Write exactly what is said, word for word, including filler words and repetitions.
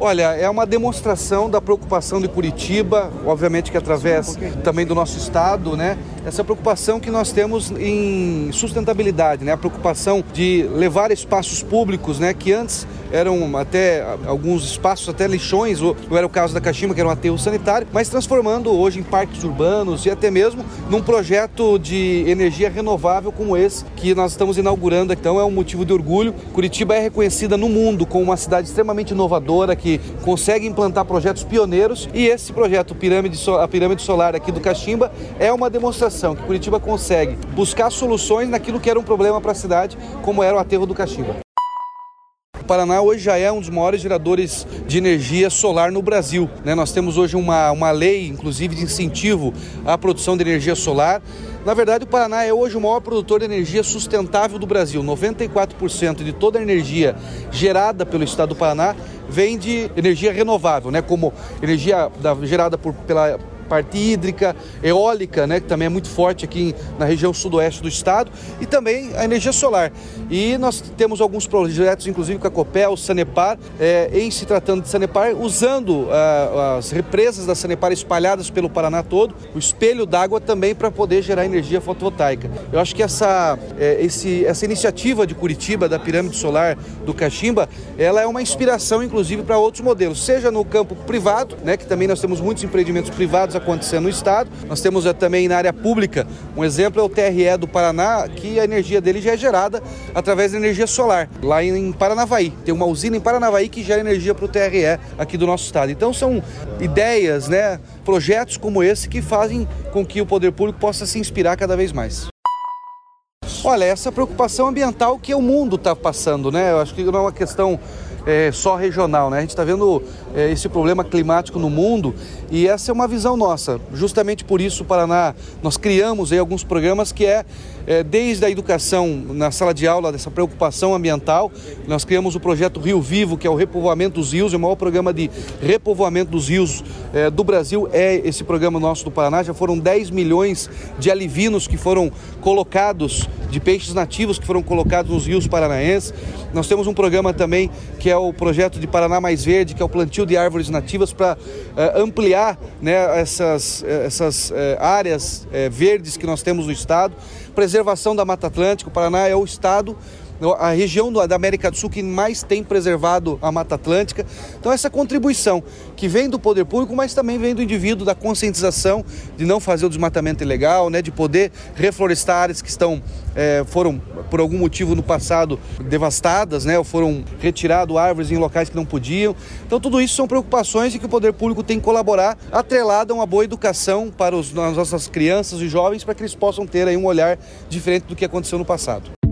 Olha, é uma demonstração da preocupação de Curitiba, obviamente que através também do nosso estado, né? Essa preocupação que nós temos em sustentabilidade, né? A preocupação de levar espaços públicos, né? Que antes eram até alguns espaços, até lixões, ou era o caso da Caximba, que era um aterro sanitário, mas transformando hoje em parques urbanos e até mesmo num projeto de energia renovável como esse que nós estamos inaugurando. Então é um motivo de orgulho. Curitiba é reconhecida no mundo como uma cidade extremamente inovadora, que consegue implantar projetos pioneiros, e esse projeto, Pirâmide, a Pirâmide Solar aqui do Caximba, é uma demonstração que Curitiba consegue buscar soluções naquilo que era um problema para a cidade, como era o aterro do Caximba. O Paraná hoje já é um dos maiores geradores de energia solar no Brasil, né? Nós temos hoje uma, uma lei, inclusive, de incentivo à produção de energia solar. Na verdade, o Paraná é hoje o maior produtor de energia sustentável do Brasil. noventa e quatro por cento de toda a energia gerada pelo estado do Paraná vem de energia renovável, né? Como energia da, gerada por, pela parte hídrica, eólica, né, que também é muito forte aqui na região sudoeste do estado, e também a energia solar. E nós temos alguns projetos, inclusive com a Copel, Sanepar, é, em se tratando de Sanepar, usando ah, as represas da Sanepar espalhadas pelo Paraná todo, o espelho d'água também para poder gerar energia fotovoltaica. Eu acho que essa, é, esse, essa iniciativa de Curitiba, da Pirâmide Solar do Caximba, ela é uma inspiração, inclusive, para outros modelos, seja no campo privado, né, que também nós temos muitos empreendimentos privados acontecendo no estado. Nós temos também na área pública, um exemplo é o T R E do Paraná, que a energia dele já é gerada através da energia solar, lá em Paranavaí. Tem uma usina em Paranavaí que gera energia para o T R E aqui do nosso estado. Então são ideias, né, projetos como esse que fazem com que o poder público possa se inspirar cada vez mais. Olha, essa preocupação ambiental que o mundo está passando, né? Eu acho que não é uma questão É, só regional, né? A gente está vendo é, esse problema climático no mundo, e essa é uma visão nossa. Justamente por isso, o Paraná, nós criamos aí alguns programas que é, é desde a educação na sala de aula, dessa preocupação ambiental. Nós criamos o projeto Rio Vivo, que é o repovoamento dos rios, é o maior programa de repovoamento dos rios é, do Brasil, é esse programa nosso do Paraná. Já foram dez milhões de alivinos que foram colocados, de peixes nativos que foram colocados nos rios paranaenses. Nós temos um programa também que é o projeto de Paraná Mais Verde, que é o plantio de árvores nativas para uh, ampliar, né, essas, essas uh, áreas uh, verdes que nós temos no estado. Preservação da Mata Atlântica. O Paraná é o estado, a região da América do Sul que mais tem preservado a Mata Atlântica. Então essa contribuição que vem do poder público, mas também vem do indivíduo, da conscientização de não fazer o desmatamento ilegal, né, de poder reflorestar áreas que estão, é, foram por algum motivo no passado devastadas, né, ou foram retiradas árvores em locais que não podiam. Então tudo isso são preocupações e que o poder público tem que colaborar, atrelado a uma boa educação para os, as nossas crianças e jovens, para que eles possam ter aí um olhar diferente do que aconteceu no passado.